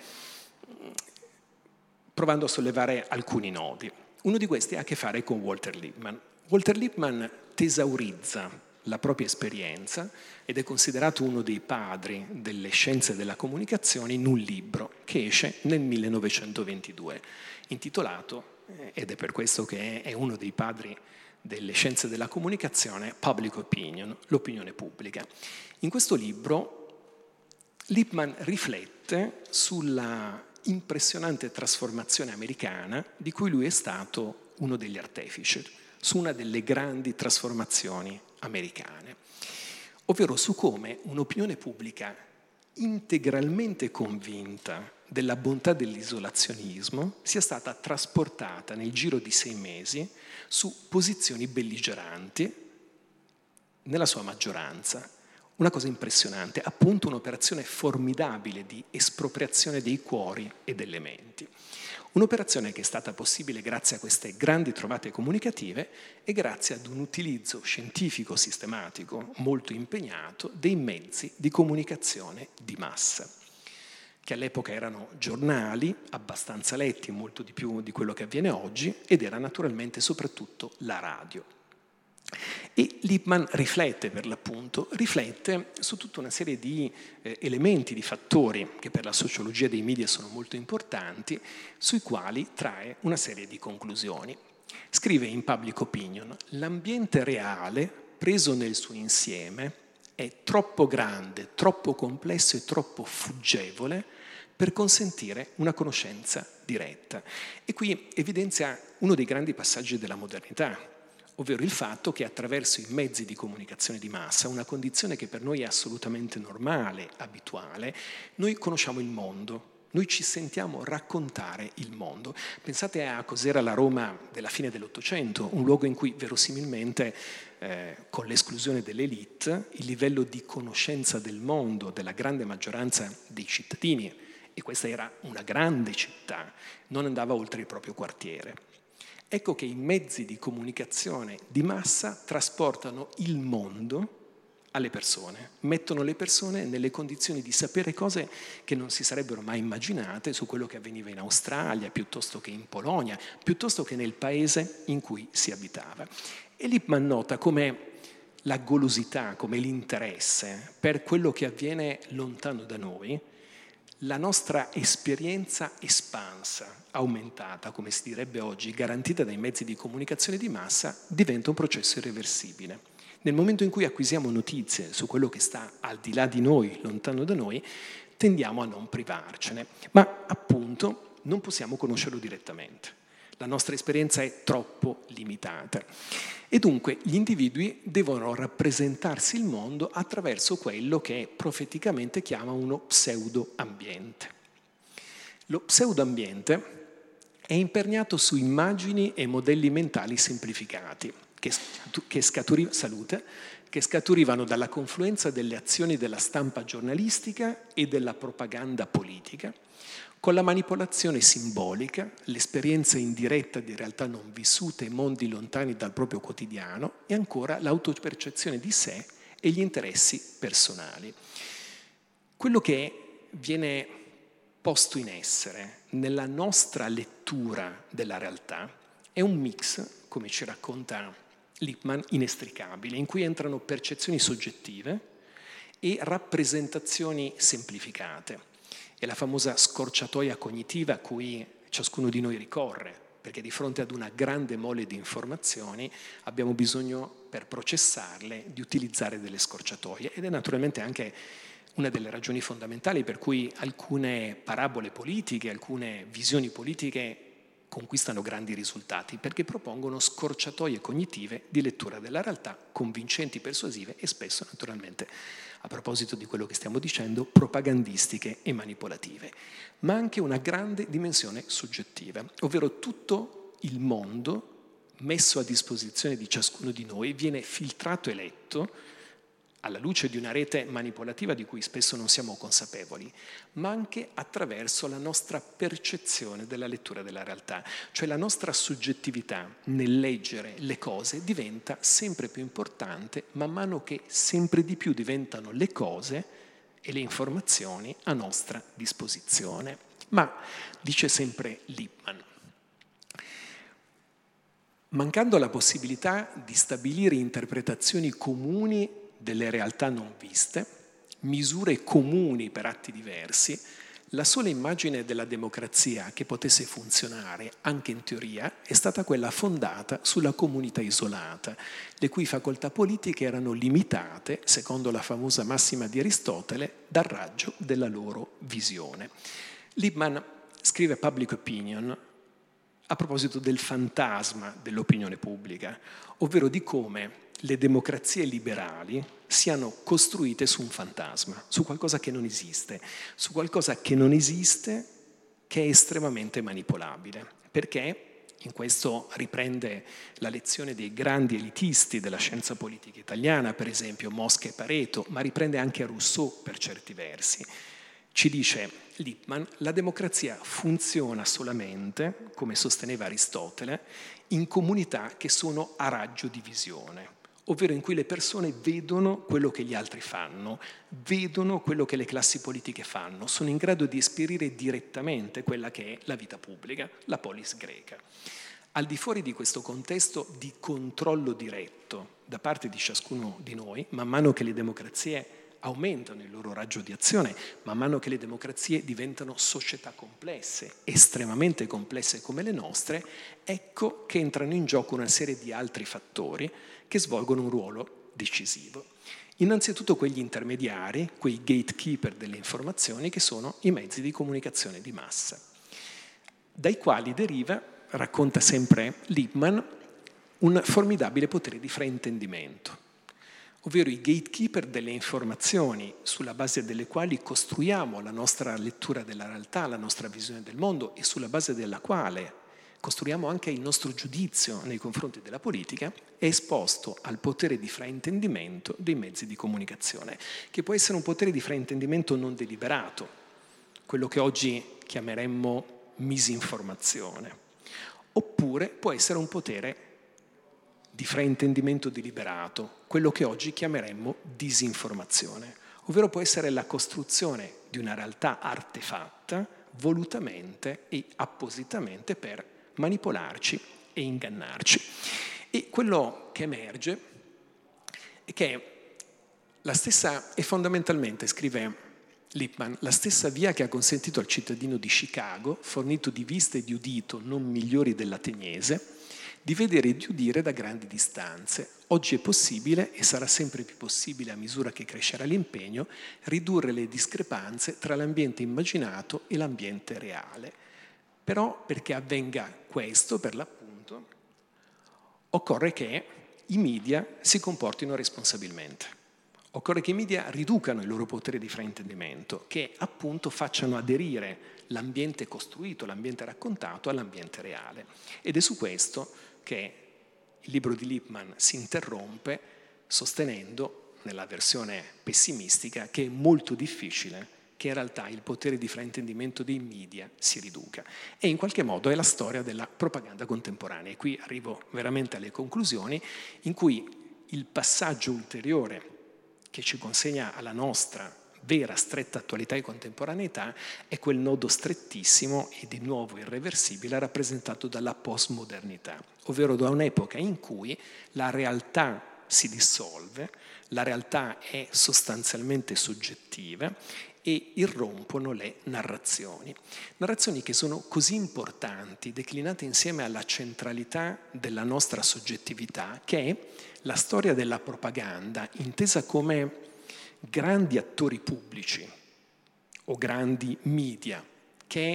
provando a sollevare alcuni nodi. Uno di questi ha a che fare con Walter Lippmann. Walter Lippmann tesaurizza la propria esperienza ed è considerato uno dei padri delle scienze della comunicazione in un libro che esce nel millenovecentoventidue, intitolato, ed è per questo che è uno dei padri delle scienze della comunicazione, Public Opinion, l'opinione pubblica. In questo libro Lippmann riflette sulla impressionante trasformazione americana di cui lui è stato uno degli artefici, su una delle grandi trasformazioni americane, ovvero su come un'opinione pubblica integralmente convinta della bontà dell'isolazionismo sia stata trasportata nel giro di sei mesi su posizioni belligeranti nella sua maggioranza. Una cosa impressionante, appunto un'operazione formidabile di espropriazione dei cuori e delle menti. Un'operazione che è stata possibile grazie a queste grandi trovate comunicative e grazie ad un utilizzo scientifico sistematico molto impegnato dei mezzi di comunicazione di massa, che all'epoca erano giornali abbastanza letti, molto di più di quello che avviene oggi, ed era naturalmente soprattutto la radio. E Lippmann riflette, per l'appunto, riflette su tutta una serie di eh, elementi, di fattori che per la sociologia dei media sono molto importanti, sui quali trae una serie di conclusioni. Scrive in Public Opinion: l'ambiente reale, preso nel suo insieme, è troppo grande, troppo complesso e troppo fuggevole per consentire una conoscenza diretta. E qui evidenzia uno dei grandi passaggi della modernità, ovvero il fatto che attraverso i mezzi di comunicazione di massa, una condizione che per noi è assolutamente normale, abituale, noi conosciamo il mondo, noi ci sentiamo raccontare il mondo. Pensate a cos'era la Roma della fine dell'Ottocento, un luogo in cui verosimilmente, eh, con l'esclusione dell'elite, il livello di conoscenza del mondo della grande maggioranza dei cittadini, e questa era una grande città, non andava oltre il proprio quartiere. Ecco che i mezzi di comunicazione di massa trasportano il mondo alle persone, mettono le persone nelle condizioni di sapere cose che non si sarebbero mai immaginate su quello che avveniva in Australia, piuttosto che in Polonia, piuttosto che nel paese in cui si abitava. E Lippmann nota come la golosità, come l'interesse per quello che avviene lontano da noi, la nostra esperienza espansa, aumentata, come si direbbe oggi, garantita dai mezzi di comunicazione di massa, diventa un processo irreversibile. Nel momento in cui acquisiamo notizie su quello che sta al di là di noi, lontano da noi, tendiamo a non privarcene, ma appunto non possiamo conoscerlo direttamente. La nostra esperienza è troppo limitata e dunque gli individui devono rappresentarsi il mondo attraverso quello che profeticamente chiama uno pseudo-ambiente. Lo pseudo-ambiente è imperniato su immagini e modelli mentali semplificati che, che, scaturi, salute, che scaturivano dalla confluenza delle azioni della stampa giornalistica e della propaganda politica, con la manipolazione simbolica, l'esperienza indiretta di realtà non vissute e mondi lontani dal proprio quotidiano e ancora l'autopercezione di sé e gli interessi personali. Quello che viene posto in essere nella nostra lettura della realtà è un mix, come ci racconta Lippmann, inestricabile, in cui entrano percezioni soggettive e rappresentazioni semplificate. È la famosa scorciatoia cognitiva a cui ciascuno di noi ricorre, perché di fronte ad una grande mole di informazioni abbiamo bisogno, per processarle, di utilizzare delle scorciatoie. Ed è naturalmente anche una delle ragioni fondamentali per cui alcune parabole politiche, alcune visioni politiche conquistano grandi risultati, perché propongono scorciatoie cognitive di lettura della realtà, convincenti, persuasive e spesso, naturalmente, a proposito di quello che stiamo dicendo, propagandistiche e manipolative, ma anche una grande dimensione soggettiva, ovvero tutto il mondo messo a disposizione di ciascuno di noi viene filtrato e letto alla luce di una rete manipolativa di cui spesso non siamo consapevoli, ma anche attraverso la nostra percezione della lettura della realtà, cioè la nostra soggettività nel leggere le cose diventa sempre più importante man mano che sempre di più diventano le cose e le informazioni a nostra disposizione. Ma, dice sempre Lippmann, mancando la possibilità di stabilire interpretazioni comuni delle realtà non viste, misure comuni per atti diversi, la sola immagine della democrazia che potesse funzionare, anche in teoria, è stata quella fondata sulla comunità isolata, le cui facoltà politiche erano limitate, secondo la famosa massima di Aristotele, dal raggio della loro visione. Lippmann scrive Public Opinion a proposito del fantasma dell'opinione pubblica, ovvero di come le democrazie liberali siano costruite su un fantasma, su qualcosa che non esiste, su qualcosa che non esiste, che è estremamente manipolabile. Perché, in questo riprende la lezione dei grandi elitisti della scienza politica italiana, per esempio Mosca e Pareto, ma riprende anche Rousseau per certi versi. Ci dice Lippmann, la democrazia funziona solamente, come sosteneva Aristotele, in comunità che sono a raggio di visione, ovvero in cui le persone vedono quello che gli altri fanno, vedono quello che le classi politiche fanno, sono in grado di esperire direttamente quella che è la vita pubblica, la polis greca. Al di fuori di questo contesto di controllo diretto da parte di ciascuno di noi, man mano che le democrazie aumentano il loro raggio di azione, man mano che le democrazie diventano società complesse, estremamente complesse come le nostre, ecco che entrano in gioco una serie di altri fattori che svolgono un ruolo decisivo. Innanzitutto quegli intermediari, quei gatekeeper delle informazioni che sono i mezzi di comunicazione di massa, dai quali deriva, racconta sempre Lippmann, un formidabile potere di fraintendimento, ovvero i gatekeeper delle informazioni sulla base delle quali costruiamo la nostra lettura della realtà, la nostra visione del mondo e sulla base della quale costruiamo anche il nostro giudizio nei confronti della politica, è esposto al potere di fraintendimento dei mezzi di comunicazione, che può essere un potere di fraintendimento non deliberato, quello che oggi chiameremmo misinformazione, oppure può essere un potere di fraintendimento deliberato, quello che oggi chiameremmo disinformazione, ovvero può essere la costruzione di una realtà artefatta volutamente e appositamente per manipolarci e ingannarci. E quello che emerge è che la stessa, è fondamentalmente, scrive Lippmann, la stessa via che ha consentito al cittadino di Chicago, fornito di vista e di udito non migliori dell'ateniese, di vedere e di udire da grandi distanze. Oggi è possibile, e sarà sempre più possibile a misura che crescerà l'impegno, ridurre le discrepanze tra l'ambiente immaginato e l'ambiente reale. Però perché avvenga questo, per l'appunto, occorre che i media si comportino responsabilmente. Occorre che i media riducano il loro potere di fraintendimento, che appunto facciano aderire l'ambiente costruito, l'ambiente raccontato all'ambiente reale. Ed è su questo che il libro di Lippmann si interrompe sostenendo, nella versione pessimistica, che è molto difficile che in realtà il potere di fraintendimento dei media si riduca. E in qualche modo è la storia della propaganda contemporanea. E qui arrivo veramente alle conclusioni, in cui il passaggio ulteriore che ci consegna alla nostra vera stretta attualità e contemporaneità è quel nodo strettissimo e di nuovo irreversibile rappresentato dalla postmodernità, ovvero da un'epoca in cui la realtà si dissolve, la realtà è sostanzialmente soggettiva e irrompono le narrazioni. Narrazioni che sono così importanti, declinate insieme alla centralità della nostra soggettività, che la storia della propaganda, intesa come grandi attori pubblici o grandi media che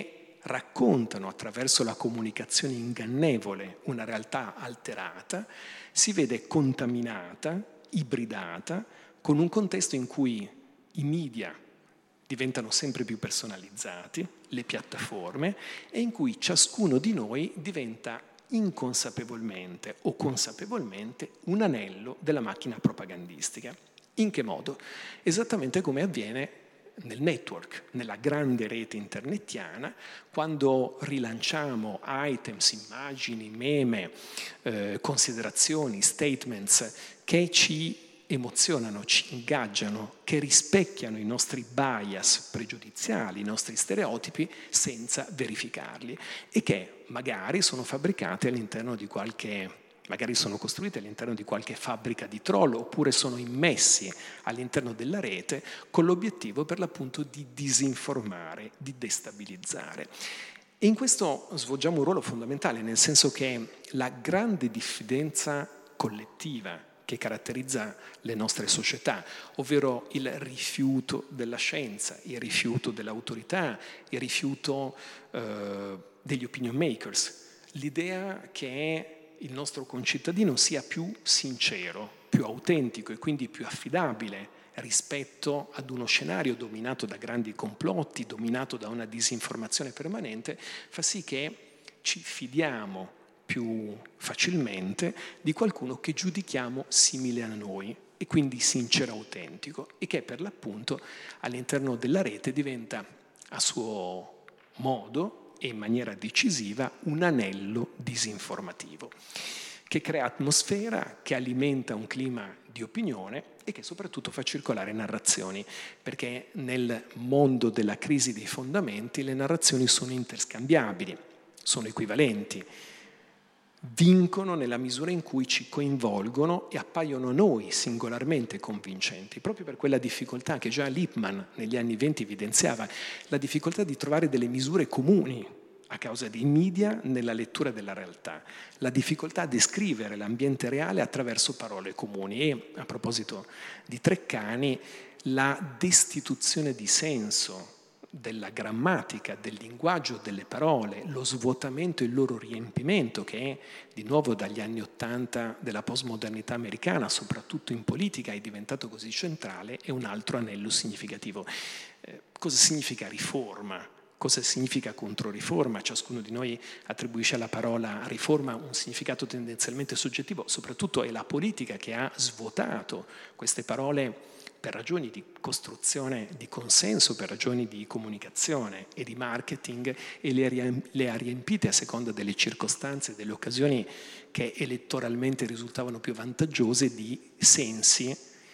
raccontano attraverso la comunicazione ingannevole una realtà alterata, si vede contaminata, ibridata, con un contesto in cui i media diventano sempre più personalizzati, le piattaforme, e in cui ciascuno di noi diventa inconsapevolmente o consapevolmente un anello della macchina propagandistica. In che modo? Esattamente come avviene nel network, nella grande rete internetiana, quando rilanciamo items, immagini, meme, eh, considerazioni, statements che ci emozionano, ci ingaggiano, che rispecchiano i nostri bias pregiudiziali, i nostri stereotipi, senza verificarli, e che magari sono fabbricati all'interno di qualche, magari sono costruiti all'interno di qualche fabbrica di troll, oppure sono immessi all'interno della rete con l'obiettivo per l'appunto di disinformare, di destabilizzare. E in questo svolgiamo un ruolo fondamentale, nel senso che la grande diffidenza collettiva che caratterizza le nostre società, ovvero il rifiuto della scienza, il rifiuto dell'autorità, il rifiuto eh, degli opinion makers, l'idea che il nostro concittadino sia più sincero, più autentico e quindi più affidabile rispetto ad uno scenario dominato da grandi complotti, dominato da una disinformazione permanente, fa sì che ci fidiamo più facilmente di qualcuno che giudichiamo simile a noi e quindi sincero, autentico, e che per l'appunto all'interno della rete diventa a suo modo e in maniera decisiva un anello disinformativo che crea atmosfera, che alimenta un clima di opinione e che soprattutto fa circolare narrazioni, perché nel mondo della crisi dei fondamenti le narrazioni sono interscambiabili, sono equivalenti, vincono nella misura in cui ci coinvolgono e appaiono a noi singolarmente convincenti, proprio per quella difficoltà che già Lippmann negli anni venti evidenziava, la difficoltà di trovare delle misure comuni a causa dei media nella lettura della realtà, la difficoltà a descrivere l'ambiente reale attraverso parole comuni. E a proposito di Treccani, la destituzione di senso della grammatica, del linguaggio, delle parole, lo svuotamento e il loro riempimento, che è di nuovo dagli anni Ottanta della postmodernità americana, soprattutto in politica, è diventato così centrale, è un altro anello significativo. Eh, cosa significa riforma? Cosa significa controriforma? Ciascuno di noi attribuisce alla parola riforma un significato tendenzialmente soggettivo, soprattutto è la politica che ha svuotato queste parole per ragioni di costruzione di consenso, per ragioni di comunicazione e di marketing, e le ha riempite a seconda delle circostanze, delle occasioni che elettoralmente risultavano più vantaggiose, di sensi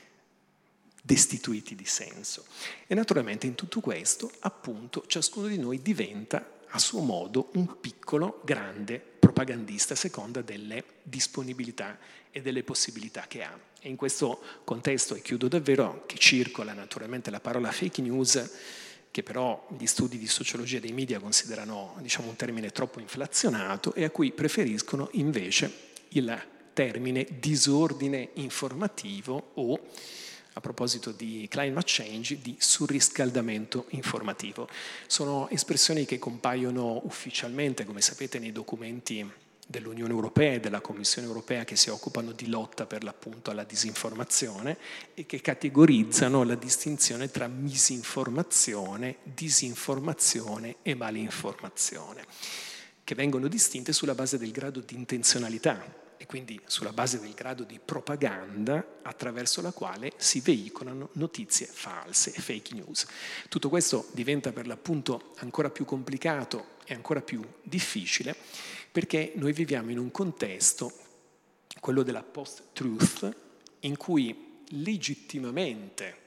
destituiti di senso. E naturalmente in tutto questo, appunto, ciascuno di noi diventa a suo modo un piccolo, grande propagandista a seconda delle disponibilità e delle possibilità che ha. E in questo contesto, e chiudo davvero, che circola naturalmente la parola fake news, che però gli studi di sociologia dei media considerano, diciamo, un termine troppo inflazionato e a cui preferiscono invece il termine disordine informativo o, a proposito di climate change, di surriscaldamento informativo. Sono espressioni che compaiono ufficialmente, come sapete, nei documenti dell'Unione Europea e della Commissione Europea che si occupano di lotta per l'appunto alla disinformazione e che categorizzano la distinzione tra misinformazione, disinformazione e malinformazione, che vengono distinte sulla base del grado di intenzionalità e quindi sulla base del grado di propaganda attraverso la quale si veicolano notizie false, fake news. Tutto questo diventa per l'appunto ancora più complicato e ancora più difficile perché noi viviamo in un contesto, quello della post-truth, in cui legittimamente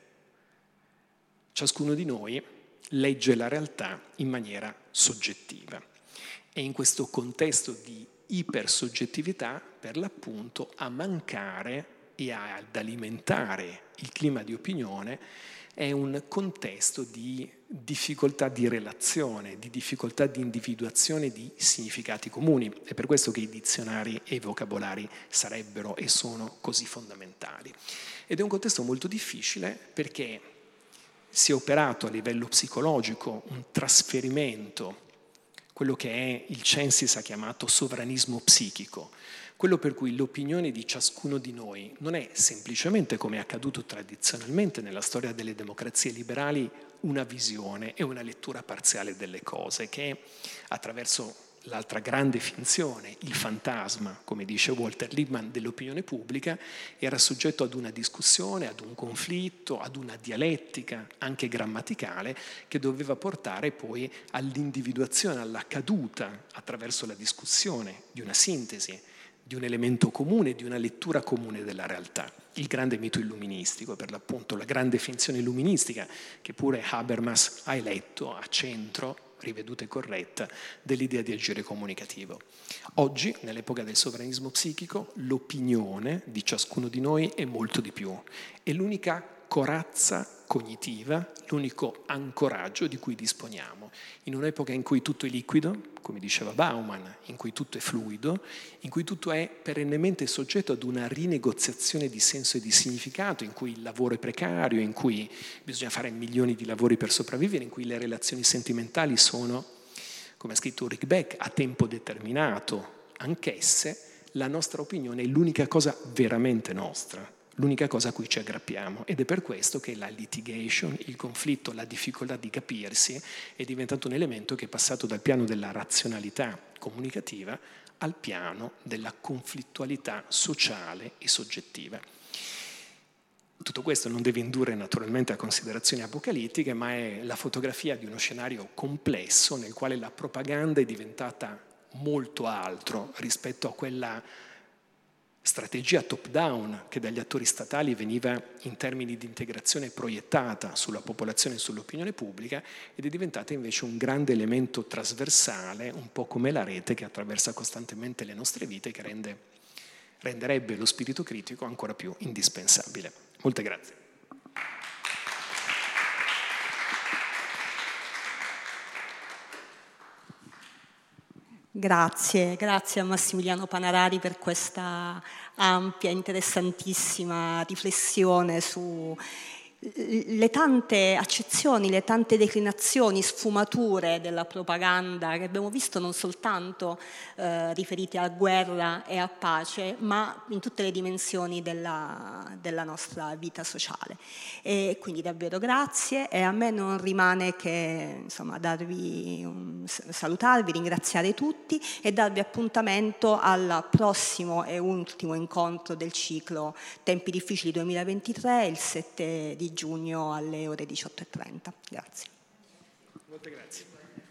ciascuno di noi legge la realtà in maniera soggettiva. E in questo contesto di ipersoggettività, per l'appunto, a mancare e ad alimentare il clima di opinione è un contesto di difficoltà di relazione, di difficoltà di individuazione di significati comuni. È per questo che i dizionari e i vocabolari sarebbero e sono così fondamentali. Ed è un contesto molto difficile perché si è operato a livello psicologico un trasferimento quello che è il Censis ha chiamato sovranismo psichico, quello per cui l'opinione di ciascuno di noi non è semplicemente, come è accaduto tradizionalmente nella storia delle democrazie liberali, una visione e una lettura parziale delle cose, che attraverso l'altra grande finzione, il fantasma, come dice Walter Lippmann, dell'opinione pubblica, era soggetto ad una discussione, ad un conflitto, ad una dialettica, anche grammaticale, che doveva portare poi all'individuazione, alla caduta, attraverso la discussione, di una sintesi, di un elemento comune, di una lettura comune della realtà. Il grande mito illuministico, per l'appunto, la grande finzione illuministica, che pure Habermas ha eletto a centro, riveduta e corretta, dell'idea di agire comunicativo. Oggi, nell'epoca del sovranismo psichico, l'opinione di ciascuno di noi è molto di più. È l'unica corazza cognitiva, l'unico ancoraggio di cui disponiamo. In un'epoca in cui tutto è liquido, come diceva Bauman, in cui tutto è fluido, in cui tutto è perennemente soggetto ad una rinegoziazione di senso e di significato, in cui il lavoro è precario, in cui bisogna fare milioni di lavori per sopravvivere, in cui le relazioni sentimentali sono, come ha scritto Rick Beck, a tempo determinato, anch'esse, la nostra opinione è l'unica cosa veramente nostra, l'unica cosa a cui ci aggrappiamo, ed è per questo che la litigation, il conflitto, la difficoltà di capirsi è diventato un elemento che è passato dal piano della razionalità comunicativa al piano della conflittualità sociale e soggettiva. Tutto questo non deve indurre naturalmente a considerazioni apocalittiche, ma è la fotografia di uno scenario complesso nel quale la propaganda è diventata molto altro rispetto a quella strategia top-down che dagli attori statali veniva in termini di integrazione proiettata sulla popolazione e sull'opinione pubblica, ed è diventata invece un grande elemento trasversale, un po' come la rete che attraversa costantemente le nostre vite, che rende, renderebbe lo spirito critico ancora più indispensabile. Molte grazie. Grazie, grazie a Massimiliano Panarari per questa ampia, interessantissima riflessione su le tante accezioni, le tante declinazioni, sfumature della propaganda che abbiamo visto, non soltanto eh, riferite a guerra e a pace, ma in tutte le dimensioni della, della nostra vita sociale. E quindi davvero grazie, e a me non rimane che insomma darvi un, salutarvi, ringraziare tutti e darvi appuntamento al prossimo e ultimo incontro del ciclo Tempi Difficili duemilaventitré, il sette di giugno alle ore diciotto e trenta. Grazie. Molte grazie.